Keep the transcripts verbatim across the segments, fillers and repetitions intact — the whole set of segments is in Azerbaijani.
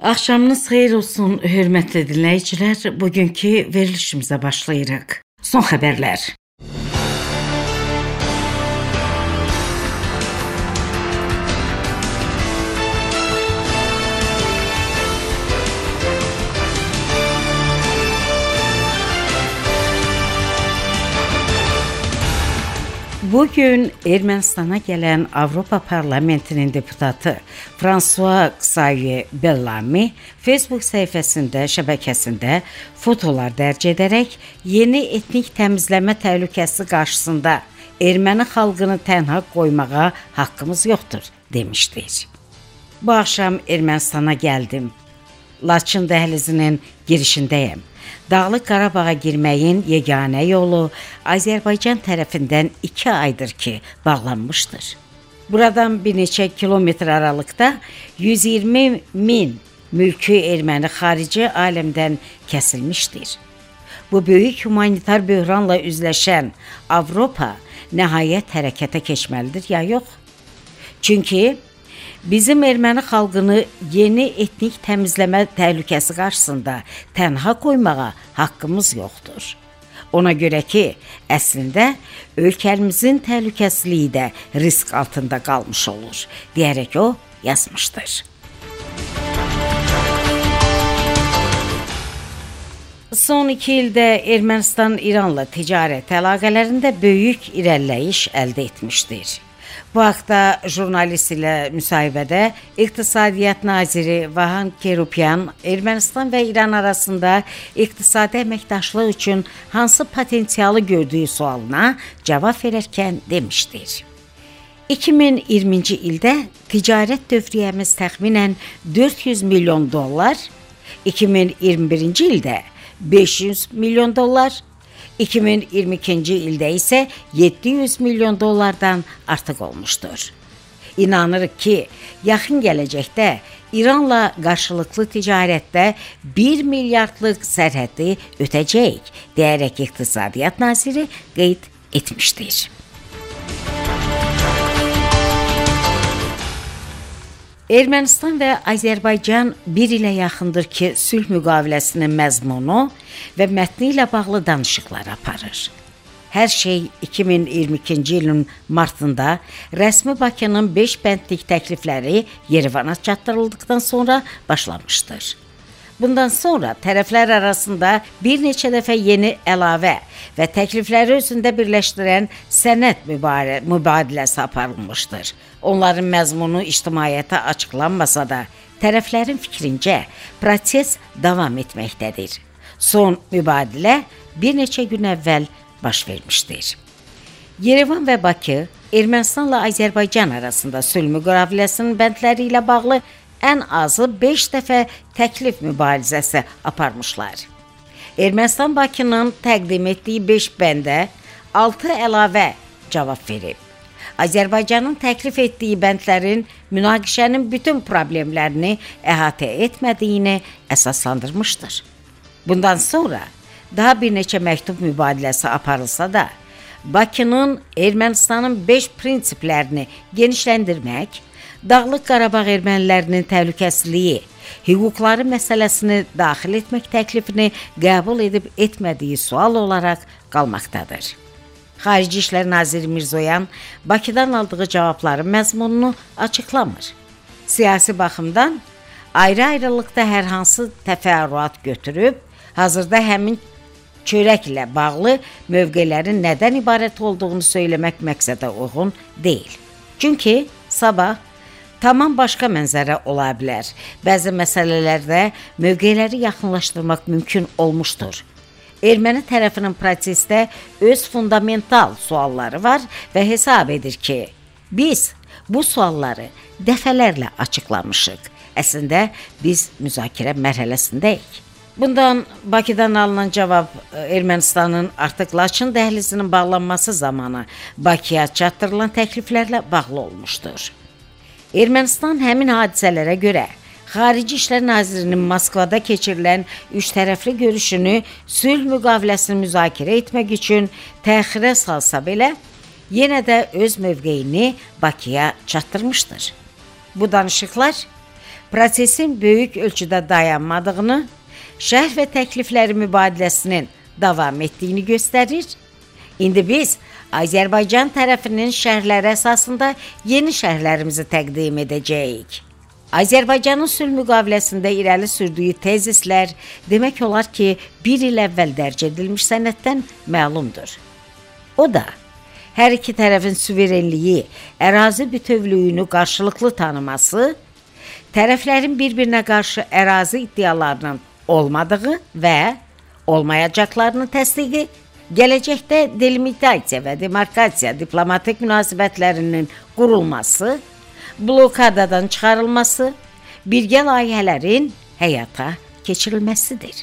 Axşamınız xeyir olsun, hörmətli dinləyicilər. Bugünkü verilişimizə başlayırıq. Son xəbərlər. Bugün Ermənistana gələn Avropa Parlamentinin deputatı François Xavier Bellamy Facebook səhifəsində, şəbəkəsində fotolar dərc edərək yeni etnik təmizləmə təhlükəsi qarşısında erməni xalqını tənha qoymağa haqqımız yoxdur demişdir. Bu axşam Ermənistana gəldim. Laçın dəhlizinin girişindəyəm. Dağlıq Qarabağa girməyin yeganə yolu Azərbaycan tərəfindən iki aydır ki, bağlanmışdır. Buradan bir neçə kilometr aralıqda yüz iyirmi min mülki erməni xarici aləmdən kəsilmişdir. Bu böyük humanitar böhranla üzləşən Avropa nəhayət hərəkətə keçməlidir ya yox? Çünki bizim erməni xalqını yeni etnik təmizləmə təhlükəsi qarşısında tənha qoymağa haqqımız yoxdur. Ona görə ki, əslində ölkəmizin təhlükəsizliyi də risk altında qalmış olur, deyərək o yazmışdır. Son iki ildə Ermənistan İranla ticarət əlaqələrində böyük irəliləyiş əldə etmişdir. Bu haqda jurnalist ilə müsahibədə İqtisadiyyat naziri Vahan Kerupyan Ermənistan və İran arasında iqtisadi əməkdaşlıq üçün hansı potensialı gördüyü sualına cavab verərkən demişdir. iki min iyirminci ildə ticarət dövriyyəmiz təxminən dörd yüz milyon dollar, iki min iyirmi birinci ildə beş yüz milyon dollar, iki min iyirmi ikinci ildə isə yeddi yüz milyon dollardan artıq olmuşdur. İnanırıq ki, yaxın gələcəkdə İranla qarşılıqlı ticarətdə bir milyardlıq sərhəddi ötəcəyik, deyərək İqtisadiyyat naziri qeyd etmişdir. Ermənistan və Azərbaycan bir ilə yaxındır ki, sülh müqaviləsinin məzmunu və mətni ilə bağlı danışıqlar aparır. Hər şey iki min iyirmi ikinci ilin martında rəsmi Bakının beş bəndlik təklifləri Yerevana çatdırıldıqdan sonra başlamışdır. Bundan sonra tərəflər arasında bir neçə dəfə yeni əlavə və təklifləri özündə birləşdirən sənəd mübadiləsi aparılmışdır. Onların məzmunu ictimaiyyətə açıqlanmasa da, tərəflərin fikrincə proses davam etməkdədir. Son mübadilə bir neçə gün əvvəl baş vermişdir. Yerevan və Bakı Ermənistanla Azərbaycan arasında sülh müqaviləsinin bəndləri ilə bağlı ən azı beş dəfə təklif mübarizəsi aparmışlar. Ermənistan Bakının təqdim etdiyi beş bəndə altı əlavə cavab verib. Azərbaycanın təklif etdiyi bəndlərin münaqişənin bütün problemlərini əhatə etmədiyini əsaslandırmışdır. Bundan sonra daha bir neçə məktub mübadiləsi aparılsa da, Bakının Ermənistanın beş prinsiplərini genişləndirmək, Dağlıq Qarabağ ermənilərinin təhlükəsizliyi, hüquqları məsələsini daxil etmək təklifini qəbul edib etmədiyi sual olaraq qalmaqdadır. Xarici İşlər Naziri Mirzoyan Bakıdan aldığı cavabların məzmununu açıqlamır. Siyasi baxımdan ayrı-ayrılıqda hər hansı təfərrüat götürüb, hazırda həmin çörək ilə bağlı mövqelərin nədən ibarət olduğunu söyləmək məqsədə uyğun deyil. Çünki sabah tamam başqa mənzərə ola bilər. Bəzi məsələlərdə mövqeləri yaxınlaşdırmaq mümkün olmuşdur. Erməni tərəfinin prosesdə öz fundamental sualları var və hesab edir ki, biz bu sualları dəfələrlə açıqlamışıq. Əslində biz müzakirə mərhələsindəyik. Bundan Bakıdan alınan cavab Ermənistanın artıq Laçın dəhlizinin bağlanması zamanı Bakıya çatdırılan təkliflərlə bağlı olmuşdur. Ermənistan həmin hadisələrə görə Xarici İşlər Nazirinin Moskvada keçirilən üç tərəfli görüşünü sülh müqaviləsini müzakirə etmək üçün təxirə salsa belə, yenə də öz mövqeyini Bakıya çatdırmışdır. Bu danışıqlar prosesin böyük ölçüdə dayanmadığını, şərh və təklifləri mübadiləsinin davam etdiyini göstərir. İndi biz Azərbaycan tərəfinin şərhləri əsasında yeni şərhlərimizi təqdim edəcəyik. Azərbaycanın sülh müqaviləsində irəli sürdüyü tezislər demək olar ki, bir il əvvəl dərc edilmiş sənəddən məlumdur. O da, hər iki tərəfin suverenliyi, ərazi bütövlüyünü qarşılıqlı tanıması, tərəflərin bir-birinə qarşı ərazi iddialarının olmadığı və olmayacaqlarını təsdiqi, gələcəkdə delimitasiya və demarkasiya diplomatik münasibətlərinin qurulması, blokadadan çıxarılması, birgə layihələrin həyata keçirilməsidir.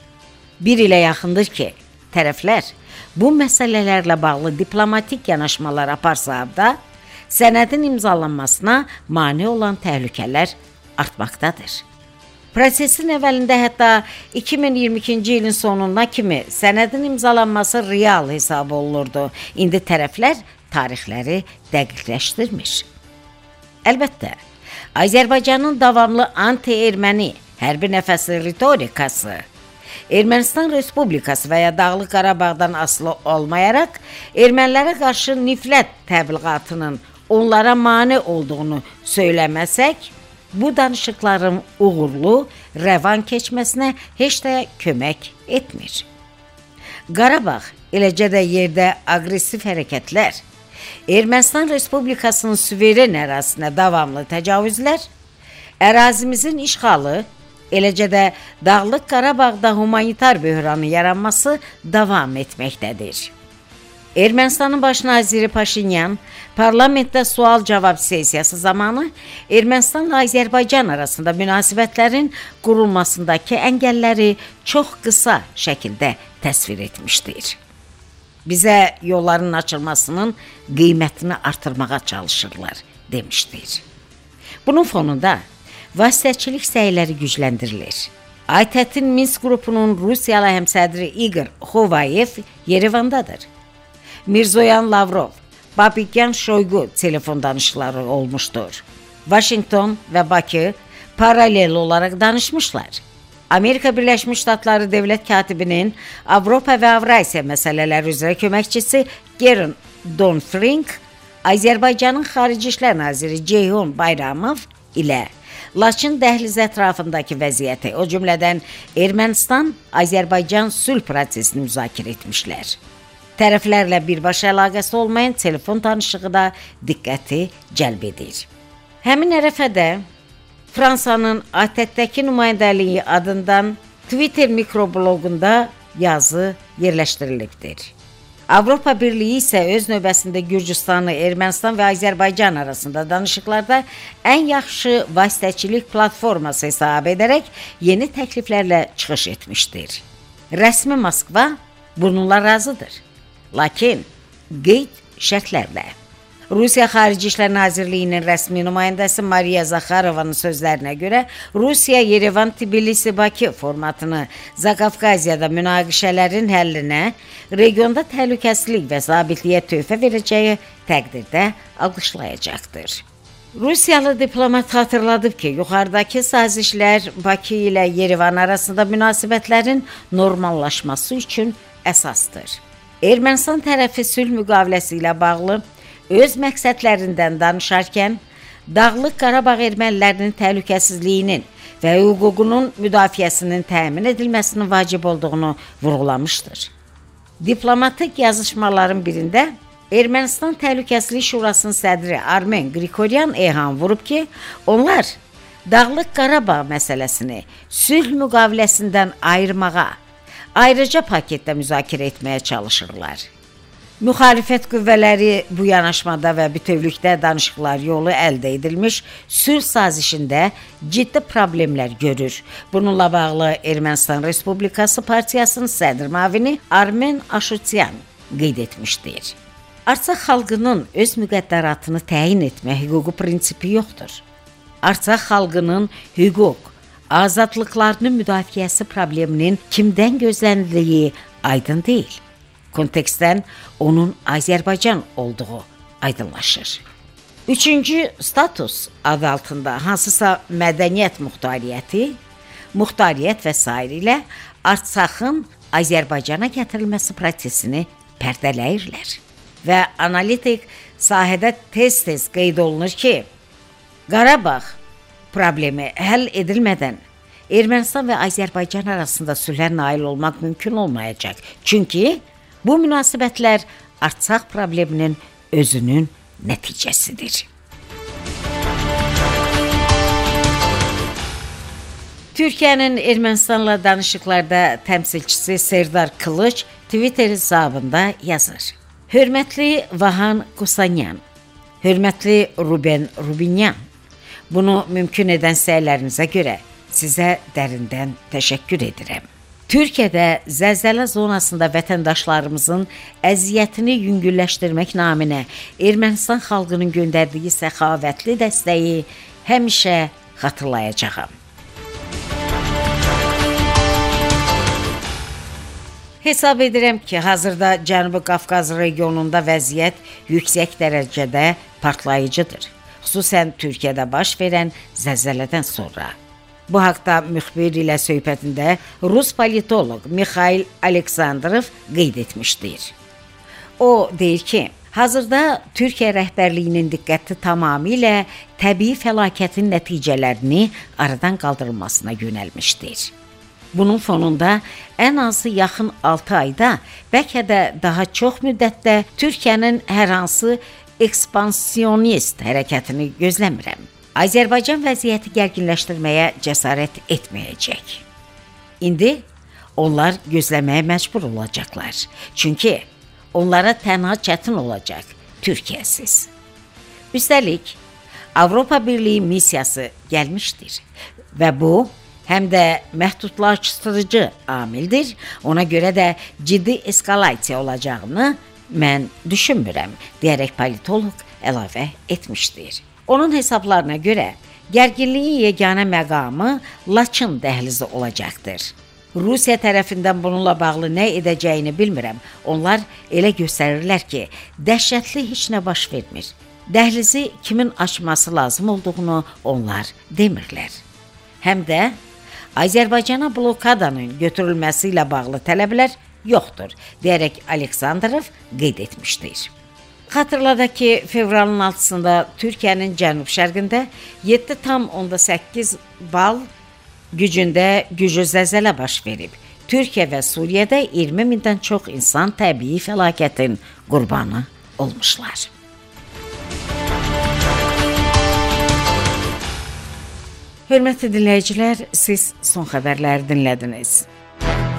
Bir ilə yaxındır ki, tərəflər bu məsələlərlə bağlı diplomatik yanaşmalar aparsa da, sənədin imzalanmasına mane olan təhlükələr artmaqdadır. Prosesin əvvəlində hətta iki min iyirmi ikinci ilin sonuna kimi sənədin imzalanması real hesab olunurdu. İndi tərəflər tarixləri dəqiqləşdirmiş. Əlbəttə, Azərbaycanın davamlı anti-erməni hərbi nəfəsli ritorikası, Ermənistan Respublikası və ya Dağlıq Qarabağdan asılı olmayaraq, ermənilərə qarşı nifrət təbliğatının onlara mane olduğunu söyləməsək, bu danışıqların uğurlu, rəvan keçməsinə heç də kömək etmir. Qarabağ, eləcə də yerdə aqressiv hərəkətlər, Ermənistan Respublikasının suveren ərazisinə davamlı təcavüzlər, ərazimizin işğalı, eləcə də Dağlıq Qarabağda humanitar böhranın yaranması davam etməkdədir. Ermənistanın baş naziri Paşinyan parlamentdə sual-cavab sessiyası zamanı Ermənistanla Azərbaycan arasında münasibətlərin qurulmasındakı əngəlləri çox qısa şəkildə təsvir etmişdir. Bizə yolların açılmasının qiymətini artırmağa çalışırlar, demişdir. Bunun fonunda vasitəçilik səyləri gücləndirilir. ATƏT-in Minsk qrupunun Rusiyalı həmsədri İqor Xovayev Yerevandadır. Mirzoyan Lavrov, Babikyan Şoygu telefon danışıqları olmuşdur. Vaşinqton və Bakı paralel olaraq danışmışlar. Amerika Birləşmiş Ştatları Dövlət Katibinin Avropa və Avrasiya məsələləri üzrə köməkçisi Geron Donfring, Azərbaycanın Xarici İşlər Naziri Ceyhun Bayramov ilə Laçın dəhlizi ətrafındakı vəziyyəti, o cümlədən Ermənistan-Azərbaycan sülh prosesini müzakirə etmişlər. Tərəflərlə birbaşa əlaqəsi olmayan telefon danışığı da diqqəti cəlb edir. Həmin ərəfədə Fransanın ATƏT-dəki nümayəndəliyi adından Twitter mikrobloqunda yazı yerləşdirilibdir. Avropa Birliyi isə öz növbəsində Gürcüstanı, Ermənistan və Azərbaycan arasında danışıqlarda ən yaxşı vasitəçilik platforması hesab edərək yeni təkliflərlə çıxış etmişdir. Rəsmi Moskva bununla razıdır. Lakin qeyd şərtlərlə. Rusiya Xarici İşlər Nazirliyinin rəsmi nümayəndəsi Mariya Zaxarovanın sözlərinə görə Rusiya Yerevan-Tbilisi-Bakı formatını Zaqafqaziyada münaqişələrin həllinə, regionda təhlükəsizlik və sabitliyə töhfə verəcəyi təqdirdə alqışlayacaqdır. Rusiyalı diplomat xatırladıb ki, yuxarıdakı sazişlər Bakı ilə Yerevan arasında münasibətlərin normallaşması üçün əsasdır. Ermənistan tərəfi sülh müqaviləsi ilə bağlı öz məqsədlərindən danışarkən, Dağlıq Qarabağ ermənilərinin təhlükəsizliyinin və hüququnun müdafiəsinin təmin edilməsinin vacib olduğunu vurğulamışdır. Diplomatik yazışmaların birində Ermənistan Təhlükəsizlik Şurasının sədri Armen Qriqoryan eyham vurub ki, onlar Dağlıq Qarabağ məsələsini sülh müqaviləsindən ayırmağa, ayrıca paketdə müzakirə etməyə çalışırlar. Müxalifət qüvvələri bu yanaşmada və bütövlükdə danışıqlar yolu əldə edilmiş sülh sazişində ciddi problemlər görür. Bununla bağlı Ermənistan Respublikası Partiyasının sədr müavini Armen Aşutyan qeyd etmişdir. Artsaq xalqının öz müqəddəratını təyin etmə hüququ prinsipi yoxdur. Artsaq xalqının hüquq, azadlıqlarının müdafiəsi probleminin kimdən gözlənildiyi aydın deyil. Kontekstdən onun Azərbaycan olduğu aydınlaşır. Üçüncü status adı altında hansısa mədəniyyət muxtariyyəti, muxtariyyət və s. ilə Artsakın Azərbaycana gətirilməsi prosesini pərdələyirlər. Və analitik sahədə tez-tez qeyd olunur ki, Qarabağ problemi həll edilmədən Ermənistan və Azərbaycan arasında sülhə nail olmaq mümkün olmayacaq. Çünki bu münasibətlər Artsak probleminin özünün nəticəsidir. Türkiyənin Ermənistanla danışıqlarda təmsilçisi Serdar Kılıç Twitter hesabında yazır. Hörmətli Vahan Qusanyan, hörmətli Ruben Rubinyan, bunu mümkün edən səylərinizə görə sizə dərindən təşəkkür edirəm. Türkiyədə zəlzələ zonasında vətəndaşlarımızın əziyyətini yüngülləşdirmək naminə Ermənistan xalqının göndərdiyi səxavətli dəstəyi həmişə xatırlayacağam. Hesab edirəm ki, hazırda Cənubi Qafqaz regionunda vəziyyət yüksək dərəcədə partlayıcıdır, xüsusən Türkiyədə baş verən zəlzələdən sonra. Bu haqda müxbir ilə söhbətində Rus politoloq Mikhail Aleksandrov qeyd etmişdir. O deyir ki, hazırda Türkiyə rəhbərliyinin diqqəti tamamilə təbii fəlakətin nəticələrini aradan qaldırılmasına yönəlmişdir. Bunun fonunda ən azı yaxın altı ayda, bəlkə də daha çox müddətdə Türkiyənin hər hansı ekspansionist hərəkətini gözləmirəm. Azərbaycan vəziyyəti gərginləşdirməyə cəsarət etməyəcək. İndi onlar gözləməyə məcbur olacaqlar. Çünki onlara tənha çətin olacaq Türkiyəsiz. Üstəlik, Avropa Birliyi missiyası gəlmişdir və bu həm də məhdudlaşdırıcı amildir. Ona görə də ciddi eskalasiya olacağını mən düşünmürəm, deyərək politoloq əlavə etmişdir. Onun hesablarına görə gərginliyin yeganə məqamı Laçın dəhlizi olacaqdır. Rusiya tərəfindən bununla bağlı nə edəcəyini bilmirəm. Onlar elə göstərirlər ki, dəhşətli heç nə baş vermir. Dəhlizi kimin açması lazım olduğunu onlar demirlər. Həm də Azərbaycana blokadanın götürülməsi ilə bağlı tələblər yoxdur, deyərək Aleksandrov qeyd etmişdir. Xatırladaq ki, fevralın altısında Türkiyənin cənub-şərqində yeddi tam onda səkkiz bal gücündə güclü zəlzələ baş verib. Türkiyə və Suriyədə iyirmi mindən çox insan təbii fəlakətin qurbanı olmuşlar. Hörmətli dinləyicilər, siz son xəbərləri dinlədiniz.